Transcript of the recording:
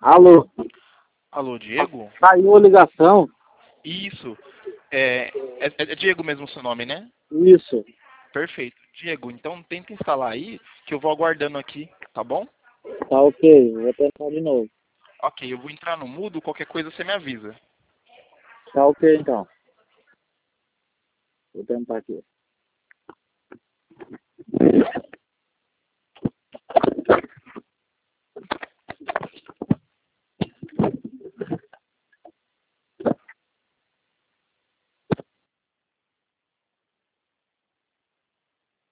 Alô, Alô, Diego? caiu a ligação? Isso. É Diego mesmo o seu nome, né? Isso, Perfeito. Diego, então tenta instalar aí, que eu vou aguardando aqui, tá bom? tá ok, vou tentar de novo. Ok, eu vou entrar no mudo, qualquer coisa você me avisa. Tá ok então. Vou tentar aqui.